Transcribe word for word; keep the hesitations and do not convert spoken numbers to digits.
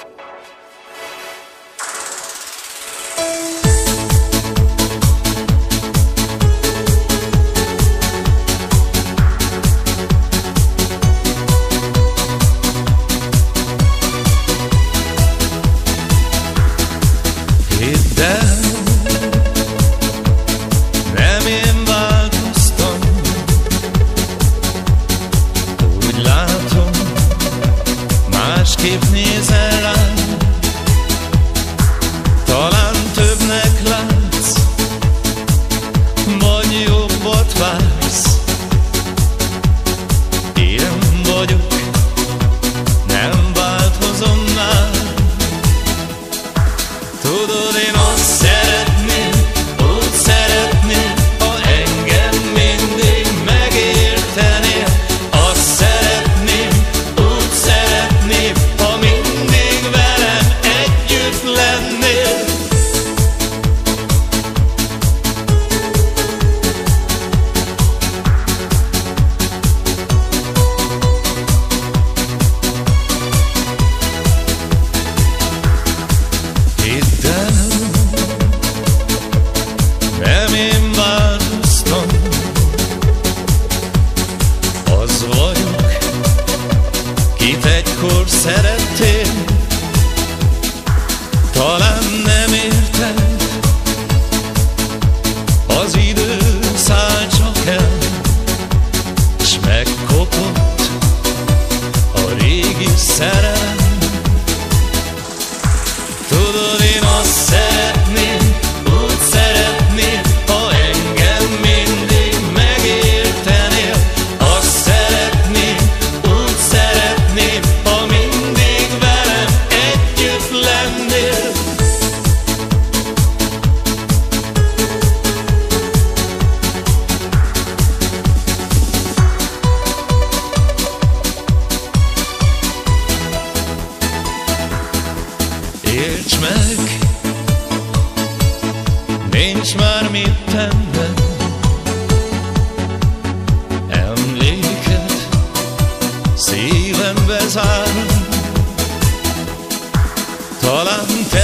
Hidd el, nem én változtam, úgy látom, másképp nézel rám. Talán többnek látsz, vagy jobbat vársz. Én vagyok, nem változom már. Tudod, én azt szeretném, úgy szeretném, ha engem mindig megértenél. Azt szeretném, úgy szeretném, ha mindig velem együtt lennél. Hidd el, nem én változtam, az vagyok, kit egykor szerettél. Talán nem érted, az idő száll csak el, s megkopott a régi szerelem. Tudod, én azt szeretném, úgy szeretném, ha engem mindig megértenél. Azt szeretném, úgy szeretném, ha mindig velem együtt lennél. Értsd meg, nincs már mit tennem. Emléked szívembe zárom. Talán te